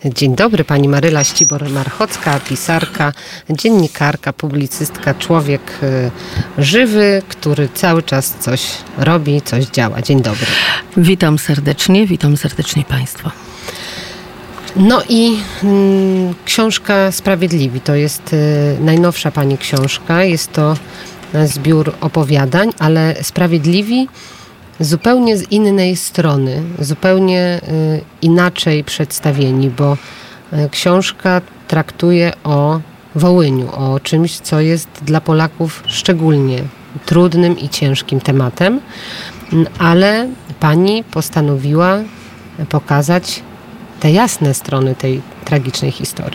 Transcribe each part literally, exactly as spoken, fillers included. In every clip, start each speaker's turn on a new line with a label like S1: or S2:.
S1: Dzień dobry, pani Maryla Ścibor-Marchocka, pisarka, dziennikarka, publicystka, człowiek y, żywy, który cały czas coś robi, coś działa. Dzień dobry.
S2: Witam serdecznie, witam serdecznie państwa.
S1: No i y, książka Sprawiedliwi to jest y, najnowsza pani książka. Jest to zbiór opowiadań, ale Sprawiedliwi zupełnie z innej strony, zupełnie y, inaczej przedstawieni, bo y, książka traktuje o Wołyniu, o czymś, co jest dla Polaków szczególnie trudnym i ciężkim tematem, y, ale pani postanowiła pokazać te jasne strony tej tragicznej historii.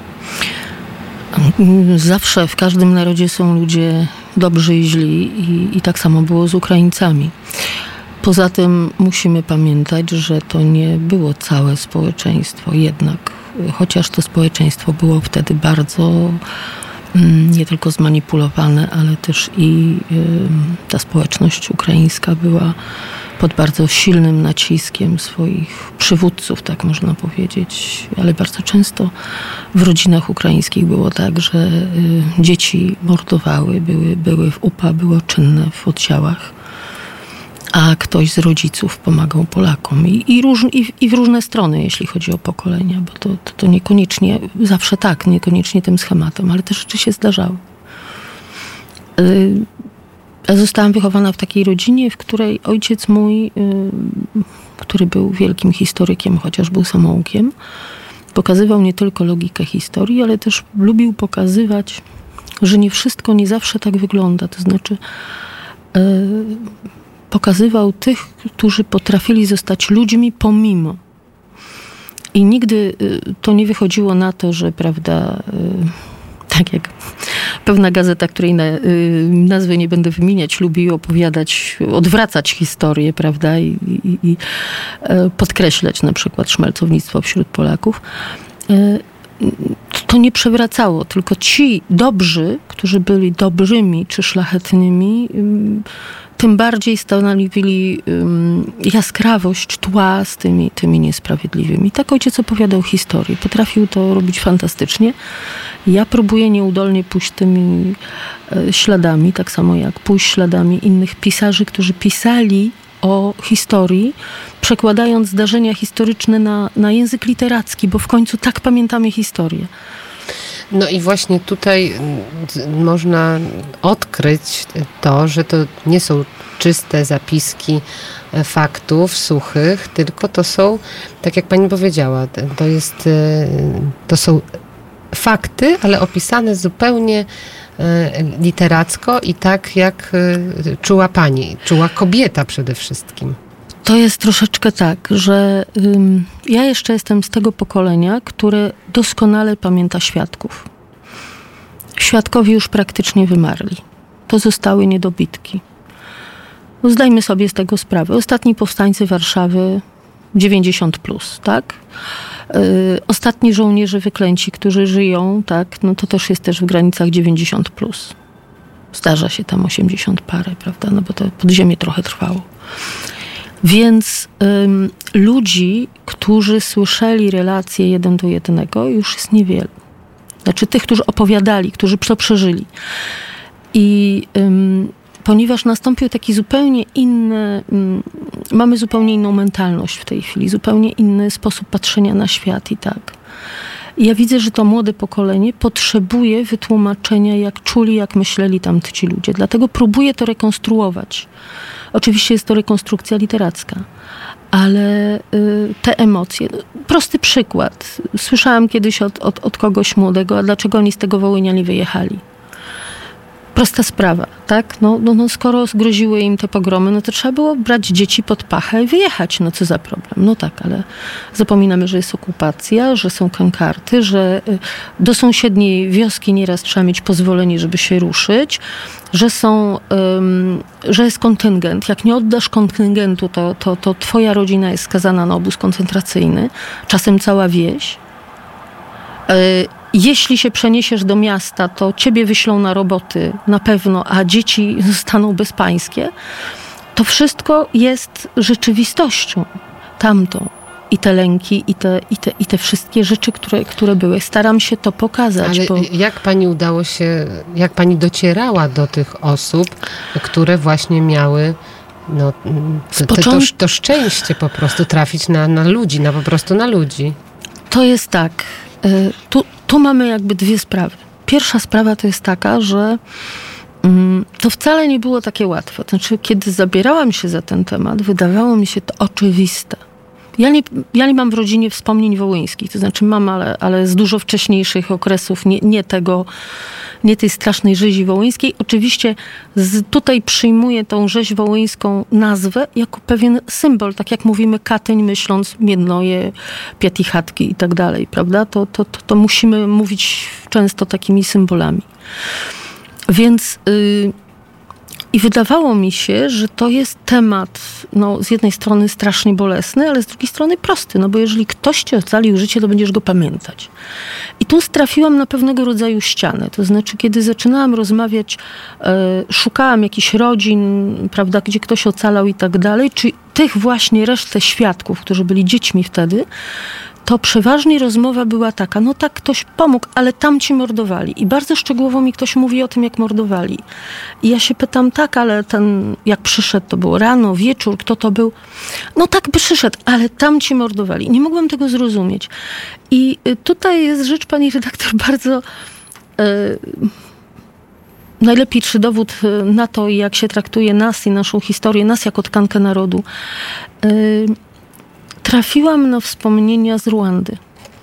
S2: Zawsze w każdym narodzie są ludzie dobrzy i źli i, i tak samo było z Ukraińcami. Poza tym musimy pamiętać, że to nie było całe społeczeństwo jednak, chociaż to społeczeństwo było wtedy bardzo mm, nie tylko zmanipulowane, ale też i y, ta społeczność ukraińska była pod bardzo silnym naciskiem swoich przywódców, tak można powiedzieć. Ale bardzo często w rodzinach ukraińskich było tak, że y, dzieci mordowały, były, były w U P A, było czynne w oddziałach, a ktoś z rodziców pomagał Polakom. I, i, róż, i, i w różne strony, jeśli chodzi o pokolenia, bo to, to, to niekoniecznie, zawsze tak, niekoniecznie tym schematem, ale te rzeczy się zdarzały. Y, Ja zostałam wychowana w takiej rodzinie, w której ojciec mój, który był wielkim historykiem, chociaż był samoukiem, pokazywał nie tylko logikę historii, ale też lubił pokazywać, że nie wszystko nie zawsze tak wygląda. To znaczy pokazywał tych, którzy potrafili zostać ludźmi pomimo. I nigdy to nie wychodziło na to, że prawda... Tak jak pewna gazeta, której na, y, nazwy nie będę wymieniać, lubi opowiadać, odwracać historię, prawda, i, i, i podkreślać na przykład szmelcownictwo wśród Polaków. Y, to nie przewracało, tylko ci dobrzy, którzy byli dobrymi czy szlachetnymi, y, tym bardziej stanowili um, jaskrawość tła z tymi, tymi niesprawiedliwymi. Tak ojciec opowiadał historię. Potrafił to robić fantastycznie. Ja próbuję nieudolnie pójść tymi e, śladami, tak samo jak pójść śladami innych pisarzy, którzy pisali o historii, przekładając zdarzenia historyczne na, na język literacki, bo w końcu tak pamiętamy historię.
S1: No i właśnie tutaj można odkryć to, że to nie są czyste zapiski faktów suchych, tylko to są, tak jak pani powiedziała, to jest, to są fakty, ale opisane zupełnie literacko i tak, jak czuła pani, czuła kobieta przede wszystkim.
S2: To jest troszeczkę tak, że ym, ja jeszcze jestem z tego pokolenia, które doskonale pamięta świadków. Świadkowie już praktycznie wymarli. Pozostały niedobitki. No, zdajmy sobie z tego sprawę. Ostatni powstańcy Warszawy dziewięćdziesiąt plus, tak? Yy, ostatni żołnierze wyklęci, którzy żyją, tak? No to też jest też w granicach dziewięćdziesiąt plus. Zdarza się tam osiemdziesiąt parę, prawda? No bo to podziemie trochę trwało. Więc ym, ludzi, którzy słyszeli relacje jeden do jednego, już jest niewielu. Znaczy tych, którzy opowiadali, którzy to przeżyli. I ym, ponieważ nastąpił taki zupełnie inny, ym, mamy zupełnie inną mentalność w tej chwili, zupełnie inny sposób patrzenia na świat i tak. I ja widzę, że to młode pokolenie potrzebuje wytłumaczenia, jak czuli, jak myśleli tamci ludzie. Dlatego próbuję to rekonstruować. Oczywiście jest to rekonstrukcja literacka, ale y, te emocje... Prosty przykład. Słyszałam kiedyś od, od, od kogoś młodego, a dlaczego oni z tego Wołynia nie wyjechali? Prosta sprawa, tak? No, no, no skoro groziły im te pogromy, no to trzeba było brać dzieci pod pachę i wyjechać. No co za problem? No tak, ale zapominamy, że jest okupacja, że są kankarty, że do sąsiedniej wioski nieraz trzeba mieć pozwolenie, żeby się ruszyć, że są, um, że jest kontyngent. Jak nie oddasz kontyngentu, to, to, to twoja rodzina jest skazana na obóz koncentracyjny, czasem cała wieś. Yy, Jeśli się przeniesiesz do miasta, to ciebie wyślą na roboty na pewno, a dzieci zostaną bezpańskie. To wszystko jest rzeczywistością tamtą. i te lęki, i te, i te, i te wszystkie rzeczy, które, które były. Staram się to pokazać.
S1: Ale
S2: bo...
S1: jak pani udało się, jak pani docierała do tych osób, które właśnie miały no, to, to, to, to szczęście po prostu trafić na, na ludzi, na po prostu na ludzi?
S2: To jest tak. Tu, tu mamy jakby dwie sprawy. Pierwsza sprawa to jest taka, że mm, to wcale nie było takie łatwe. To znaczy, kiedy zabierałam się za ten temat, wydawało mi się to oczywiste. Ja nie, ja nie mam w rodzinie wspomnień wołyńskich, to znaczy mam, ale, ale z dużo wcześniejszych okresów, nie, nie tego, nie tej strasznej rzezi wołyńskiej. Oczywiście z, tutaj przyjmuję tą rzeź wołyńską nazwę jako pewien symbol, tak jak mówimy Katyń, myśląc Miednoje, Piatichatki i tak dalej, prawda? To, to, to, to musimy mówić często takimi symbolami. Więc... Yy, I wydawało mi się, że to jest temat, no, z jednej strony strasznie bolesny, ale z drugiej strony prosty, no bo jeżeli ktoś ci ocalił życie, to będziesz go pamiętać. I tu trafiłam na pewnego rodzaju ścianę. To znaczy, kiedy zaczynałam rozmawiać, e, szukałam jakichś rodzin, prawda, gdzie ktoś ocalał i tak dalej, czy tych właśnie resztę świadków, którzy byli dziećmi wtedy, to przeważnie rozmowa była taka, no tak, ktoś pomógł, ale tamci mordowali. I bardzo szczegółowo mi ktoś mówi o tym, jak mordowali. I ja się pytam, tak, ale ten, jak przyszedł, to było rano, wieczór, kto to był? No tak, by przyszedł, ale tamci mordowali. Nie mogłam tego zrozumieć. I tutaj jest rzecz, pani redaktor, bardzo... Yy, najlepszy dowód na to, jak się traktuje nas i naszą historię, nas jako tkankę narodu. Yy, Trafiłam na wspomnienia z Ruandy.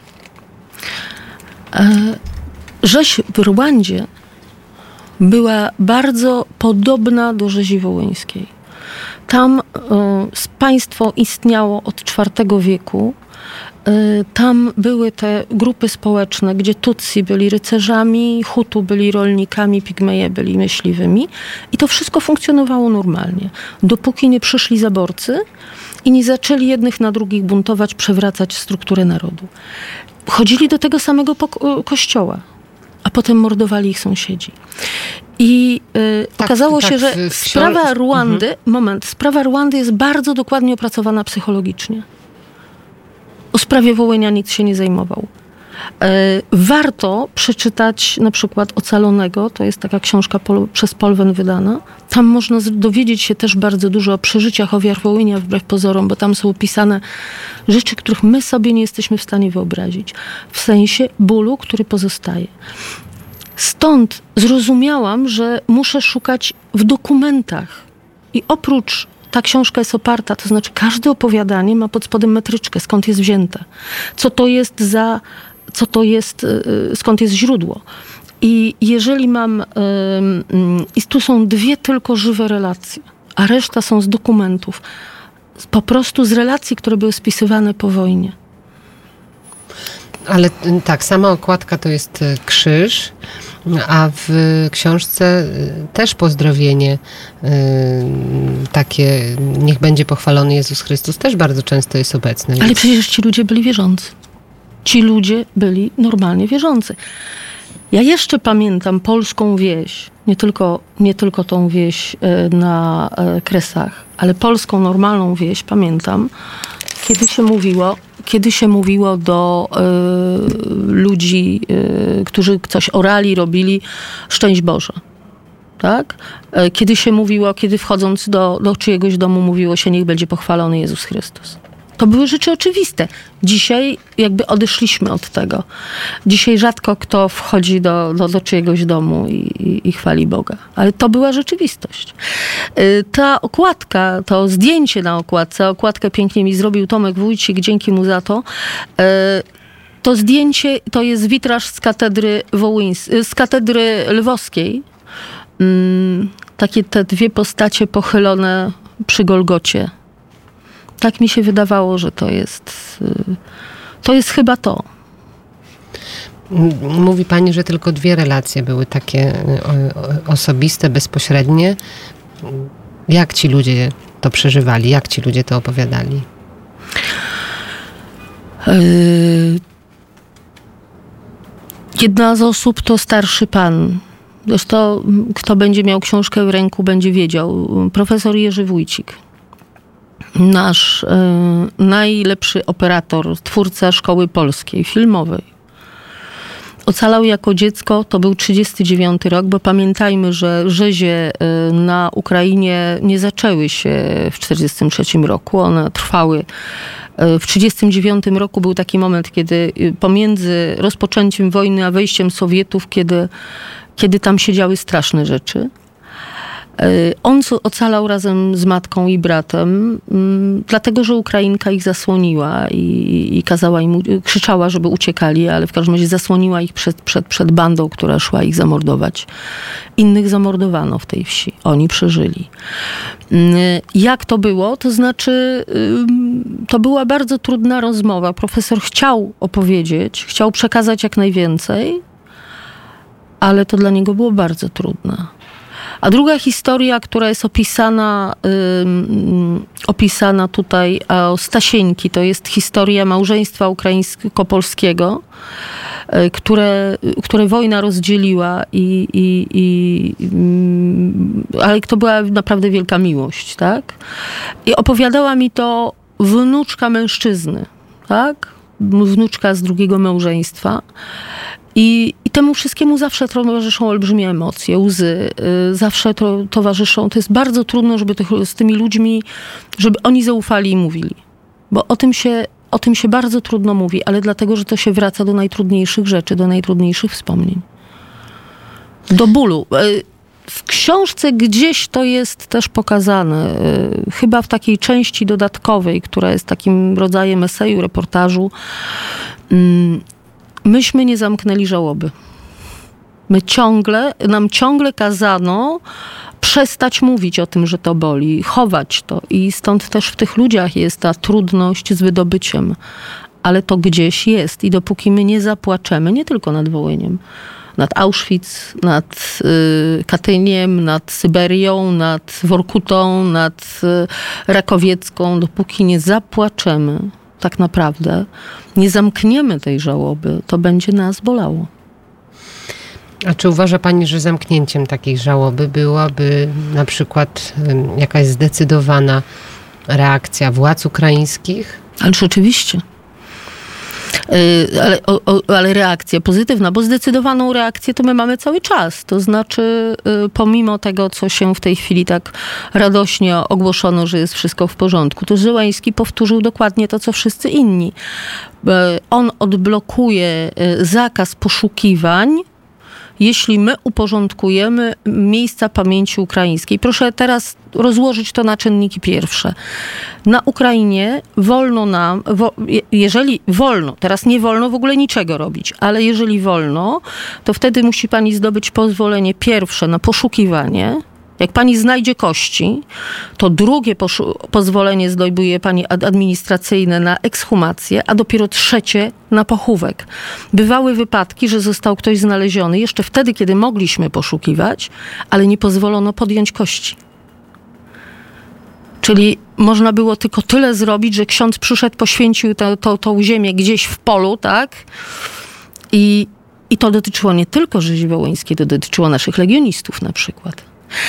S2: Rzeź w Rwandzie była bardzo podobna do rzezi wołyńskiej. Tam y, państwo istniało od czwartego wieku. Y, tam były te grupy społeczne, gdzie Tutsi byli rycerzami, Hutu byli rolnikami, Pigmeje byli myśliwymi. I to wszystko funkcjonowało normalnie. Dopóki nie przyszli zaborcy i nie zaczęli jednych na drugich buntować, przewracać strukturę narodu. Chodzili do tego samego poko- kościoła, a potem mordowali ich sąsiedzi. I y, tak, okazało tak, się, że w, w sprawa książ- Ruandy, mhm. moment, sprawa Ruandy jest bardzo dokładnie opracowana psychologicznie. O sprawie Wołynia nikt się nie zajmował. Warto przeczytać na przykład Ocalonego, to jest taka książka pol, przez Polwen wydana. Tam można dowiedzieć się też bardzo dużo o przeżyciach ofiar Wołynia wbrew pozorom, bo tam są opisane rzeczy, których my sobie nie jesteśmy w stanie wyobrazić. W sensie bólu, który pozostaje. Stąd zrozumiałam, że muszę szukać w dokumentach. I oprócz ta książka jest oparta, to znaczy każde opowiadanie ma pod spodem metryczkę, skąd jest wzięte. Co to jest za... co to jest, skąd jest źródło. I jeżeli mam, i tu są dwie tylko żywe relacje, a reszta są z dokumentów, po prostu z relacji, które były spisywane po wojnie.
S1: Ale tak, sama okładka to jest krzyż, a w książce też pozdrowienie takie, niech będzie pochwalony Jezus Chrystus, też bardzo często jest obecne.
S2: Ale przecież ci ludzie byli wierzący. Ci ludzie byli normalnie wierzący. Ja jeszcze pamiętam polską wieś, nie tylko, nie tylko tą wieś na Kresach, ale polską normalną wieś pamiętam, kiedy się mówiło, kiedy się mówiło do y, ludzi, y, którzy coś orali, robili, szczęść Boże. Tak? Kiedy się mówiło, kiedy wchodząc do, do czyjegoś domu mówiło się, niech będzie pochwalony Jezus Chrystus. To były rzeczy oczywiste. Dzisiaj jakby odeszliśmy od tego. Dzisiaj rzadko kto wchodzi do, do, do czyjegoś domu i, i, i chwali Boga. Ale to była rzeczywistość. Ta okładka, to zdjęcie na okładce, okładkę pięknie mi zrobił Tomek Wójcik, dzięki mu za to. To zdjęcie to jest witraż z katedry Wołyńs- z katedry lwowskiej. Takie te dwie postacie pochylone przy Golgocie. Tak mi się wydawało, że to jest, to jest chyba to.
S1: Mówi pani, że tylko dwie relacje były takie osobiste, bezpośrednie. Jak ci ludzie to przeżywali? Jak ci ludzie to opowiadali?
S2: Jedna z osób to starszy pan. Zresztą kto będzie miał książkę w ręku, będzie wiedział. Profesor Jerzy Wójcik. nasz e, najlepszy operator, twórca Szkoły Polskiej, filmowej. Ocalał jako dziecko, to był trzydziesty dziewiąty rok, bo pamiętajmy, że rzezie na Ukrainie nie zaczęły się w czterdziestym trzecim roku, one trwały. W trzydziestym dziewiątym roku był taki moment, kiedy pomiędzy rozpoczęciem wojny a wejściem Sowietów, kiedy, kiedy tam się działy straszne rzeczy. On ocalał razem z matką i bratem, dlatego że Ukrainka ich zasłoniła i, i kazała im, krzyczała, żeby uciekali, ale w każdym razie zasłoniła ich przed, przed, przed bandą, która szła ich zamordować. Innych zamordowano w tej wsi. Oni przeżyli. Jak to było? To znaczy, to była bardzo trudna rozmowa. Profesor chciał opowiedzieć, chciał przekazać jak najwięcej, ale to dla niego było bardzo trudne. A druga historia, która jest opisana, ym, opisana tutaj o Stasieńki, to jest historia małżeństwa ukraińsko-polskiego, y, które, które wojna rozdzieliła, i, i, i, y, ale to była naprawdę wielka miłość, tak? I opowiadała mi to wnuczka mężczyzny, tak? Wnuczka z drugiego małżeństwa. I, I temu wszystkiemu zawsze towarzyszą olbrzymie emocje, łzy, yy, zawsze to towarzyszą. To jest bardzo trudno, żeby tych, z tymi ludźmi, żeby oni zaufali i mówili. Bo o tym się, o tym się bardzo trudno mówi, ale dlatego, że to się wraca do najtrudniejszych rzeczy, do najtrudniejszych wspomnień. Do bólu. Yy, w książce gdzieś to jest też pokazane. Yy, chyba w takiej części dodatkowej, która jest takim rodzajem eseju, reportażu. Yy, Myśmy nie zamknęli żałoby. My ciągle, nam ciągle kazano przestać mówić o tym, że to boli, chować to. I stąd też w tych ludziach jest ta trudność z wydobyciem. Ale to gdzieś jest. I dopóki my nie zapłaczemy, nie tylko nad Wołyniem, nad Auschwitz, nad y, Katyniem, nad Syberią, nad Workutą, nad y, Rakowiecką, dopóki nie zapłaczemy, tak naprawdę nie zamkniemy tej żałoby, to będzie nas bolało.
S1: A czy uważa pani, że zamknięciem takiej żałoby byłaby na przykład jakaś zdecydowana reakcja władz ukraińskich?
S2: Ale rzeczywiście. Ale, o, ale reakcja pozytywna, bo zdecydowaną reakcję to my mamy cały czas. To znaczy, pomimo tego, co się w tej chwili tak radośnie ogłoszono, że jest wszystko w porządku, to Zełenski powtórzył dokładnie to, co wszyscy inni. On odblokuje zakaz poszukiwań, jeśli my uporządkujemy miejsca pamięci ukraińskiej. Proszę teraz rozłożyć to na czynniki pierwsze. Na Ukrainie wolno nam, wo, jeżeli wolno, teraz nie wolno w ogóle niczego robić, ale jeżeli wolno, to wtedy musi pani zdobyć pozwolenie pierwsze na poszukiwanie. Jak pani znajdzie kości, to drugie poszu- pozwolenie zdobuje pani ad- administracyjne na ekshumację, a dopiero trzecie na pochówek. Bywały wypadki, że został ktoś znaleziony jeszcze wtedy, kiedy mogliśmy poszukiwać, ale nie pozwolono podjąć kości. Czyli można było tylko tyle zrobić, że ksiądz przyszedł, poświęcił to, to, tą ziemię gdzieś w polu, tak? I, i to dotyczyło nie tylko rzezi wołyńskiej, to dotyczyło naszych legionistów na przykład.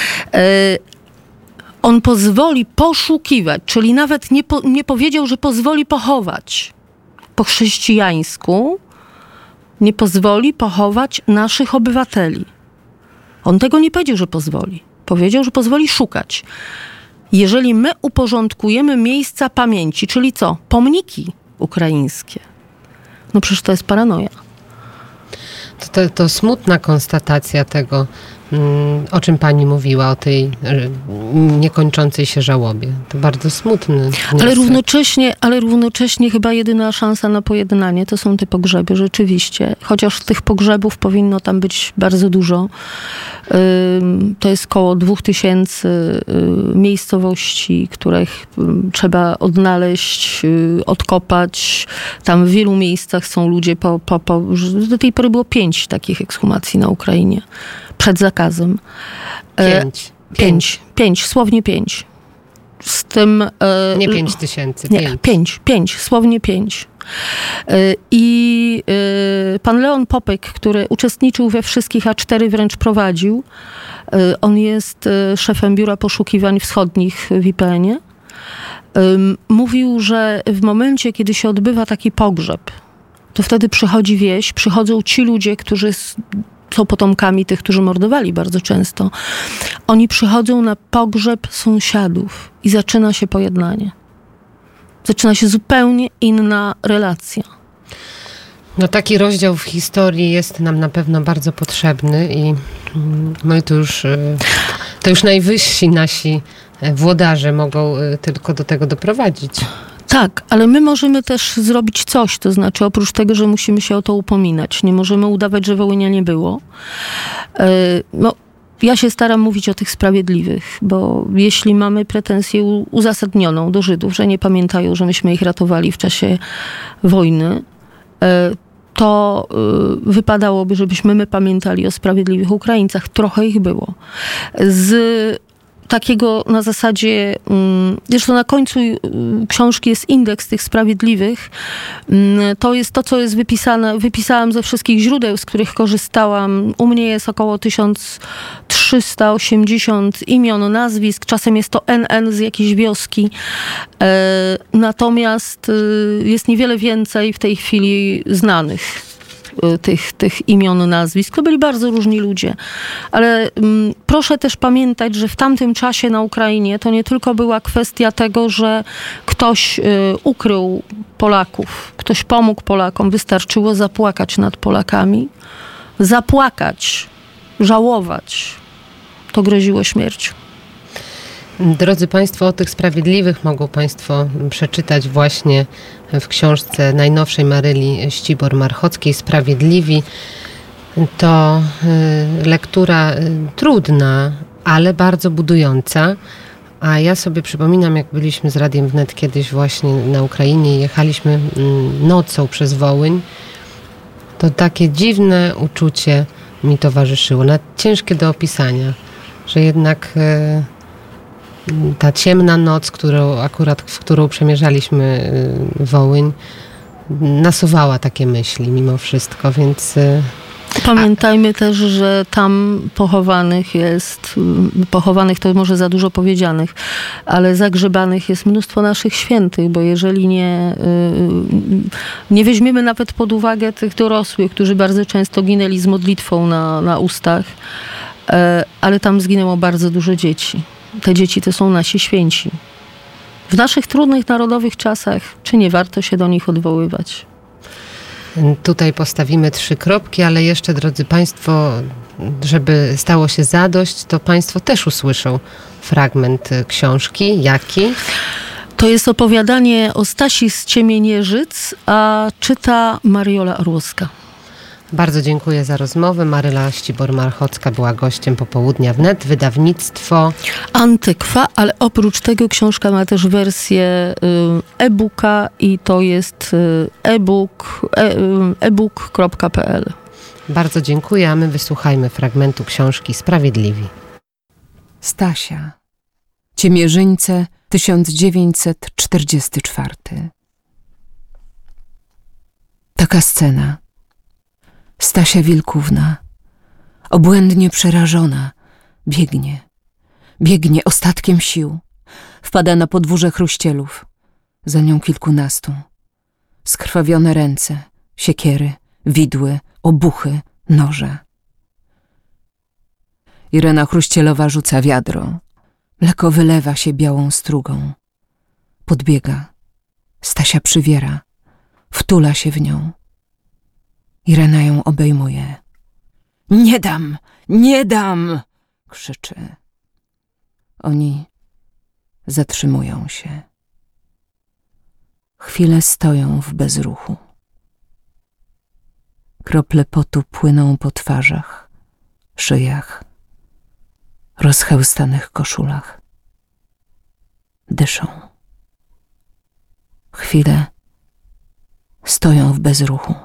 S2: On pozwoli poszukiwać, czyli nawet nie, po, nie powiedział, że pozwoli pochować. Po chrześcijańsku nie pozwoli pochować naszych obywateli. On tego nie powiedział, że pozwoli. Powiedział, że pozwoli szukać. Jeżeli my uporządkujemy miejsca pamięci, czyli co? Pomniki ukraińskie. No przecież to jest paranoja.
S1: To, to, to smutna konstatacja tego, o czym pani mówiła, o tej niekończącej się żałobie. To bardzo smutny wniosek.
S2: Ale równocześnie, ale równocześnie chyba jedyna szansa na pojednanie to są te pogrzeby, rzeczywiście. Chociaż tych pogrzebów powinno tam być bardzo dużo. To jest koło dwóch tysięcy miejscowości, których trzeba odnaleźć, odkopać. Tam w wielu miejscach są ludzie, po, po, po, do tej pory było pięć takich ekshumacji na Ukrainie. Przed zakazem.
S1: Pięć.
S2: E, pięć. Pięć, słownie pięć. Z tym... E,
S1: nie pięć tysięcy.
S2: Nie,
S1: pięć.
S2: pięć, pięć, słownie pięć. E, I e, pan Leon Popek, który uczestniczył we wszystkich, a cztery wręcz prowadził, e, on jest e, szefem Biura Poszukiwań Wschodnich w I P N ie. ym, mówił, że w momencie, kiedy się odbywa taki pogrzeb, to wtedy przychodzi wieś, przychodzą ci ludzie, którzy s- są potomkami tych, którzy mordowali bardzo często. Oni przychodzą na pogrzeb sąsiadów i zaczyna się pojednanie. Zaczyna się zupełnie inna relacja.
S1: No taki rozdział w historii jest nam na pewno bardzo potrzebny i mm, no i to już, y, to już najwyżsi nasi włodarze mogą y, tylko do tego doprowadzić.
S2: Tak, ale my możemy też zrobić coś, to znaczy oprócz tego, że musimy się o to upominać. Nie możemy udawać, że Wołynia nie było. Yy, no, ja się staram mówić o tych sprawiedliwych, bo jeśli mamy pretensję u- uzasadnioną do Żydów, że nie pamiętają, że myśmy ich ratowali w czasie wojny, yy, to yy, wypadałoby, żebyśmy my pamiętali o sprawiedliwych Ukraińcach. Trochę ich było. Z takiego na zasadzie, mm, zresztą na końcu y, książki jest indeks tych sprawiedliwych. Mm, To jest to, co jest wypisane, wypisałam ze wszystkich źródeł, z których korzystałam. U mnie jest około tysiąc trzysta osiemdziesiąt imion, nazwisk, czasem jest to N N z jakiejś wioski. E, Natomiast y, jest niewiele więcej w tej chwili znanych y, tych, tych imion, nazwisk. To byli bardzo różni ludzie. Ale mm, proszę też pamiętać, że w tamtym czasie na Ukrainie to nie tylko była kwestia tego, że ktoś y, ukrył Polaków, ktoś pomógł Polakom. Wystarczyło zapłakać nad Polakami. Zapłakać, żałować. To groziło śmiercią.
S1: Drodzy Państwo, o tych sprawiedliwych mogą Państwo przeczytać właśnie w książce najnowszej Maryli Ścibor-Marchockiej Sprawiedliwi. To y, lektura y, trudna, ale bardzo budująca. A ja sobie przypominam, jak byliśmy z Radiem Wnet kiedyś właśnie na Ukrainie i jechaliśmy mm, nocą przez Wołyń, to takie dziwne uczucie mi towarzyszyło, nawet ciężkie do opisania, że jednak y, ta ciemna noc, którą akurat, w którą przemierzaliśmy y, Wołyń, nasuwała takie myśli mimo wszystko, więc... y,
S2: Pamiętajmy też, że tam pochowanych jest, y, pochowanych to może za dużo powiedzianych, ale zagrzebanych jest mnóstwo naszych świętych, bo jeżeli nie, y, nie weźmiemy nawet pod uwagę tych dorosłych, którzy bardzo często ginęli z modlitwą na, na ustach, y, ale tam zginęło bardzo dużo dzieci. Te dzieci to są nasi święci. W naszych trudnych narodowych czasach, czy nie warto się do nich odwoływać?
S1: Tutaj postawimy trzy kropki, ale jeszcze, drodzy Państwo, żeby stało się zadość, to Państwo też usłyszą fragment książki. Jaki?
S2: To jest opowiadanie o Stasi z Ciemienierzyc, a czyta Mariola Orłowska.
S1: Bardzo dziękuję za rozmowę. Maryla Ścibor-Marchocka była gościem Popołudnia Wnet. Wydawnictwo
S2: Antykwa, ale oprócz tego książka ma też wersję y, e-booka i to jest y, e-book, e, y, ebook kropka p l.
S1: Bardzo dziękuję, a my wysłuchajmy fragmentu książki Sprawiedliwi.
S3: Stasia. Ciemierzyńce, tysiąc dziewięćset czterdziesty czwarty. Taka scena. Stasia Wilkówna, obłędnie przerażona, biegnie. Biegnie ostatkiem sił. Wpada na podwórze Chruścielów. Za nią kilkunastu. Skrwawione ręce, siekiery, widły, obuchy, noże. Irena Chruścielowa rzuca wiadro. Mleko wylewa się białą strugą. Podbiega. Stasia przywiera. Wtula się w nią. Irena ją obejmuje. Nie dam! Nie dam! Krzyczy. Oni zatrzymują się. Chwilę stoją w bezruchu. Krople potu płyną po twarzach, szyjach, rozchełstanych koszulach. Dyszą. Chwilę stoją w bezruchu.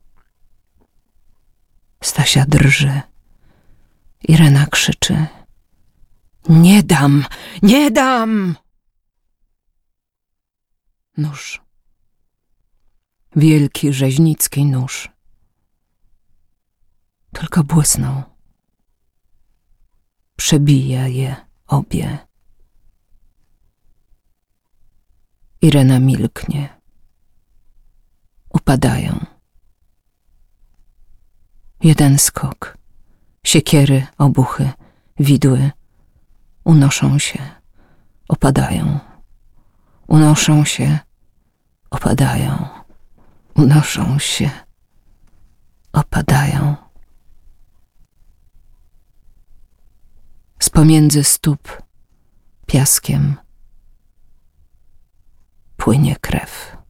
S3: Stasia drży. Irena krzyczy. Nie dam! Nie dam! Nóż. Wielki rzeźnicki nóż. Tylko błysnął. Przebija je obie. Irena milknie. Upadają. Jeden skok. Siekiery, obuchy, widły unoszą się, opadają. Unoszą się, opadają. Unoszą się, opadają. Z pomiędzy stóp piaskiem płynie krew.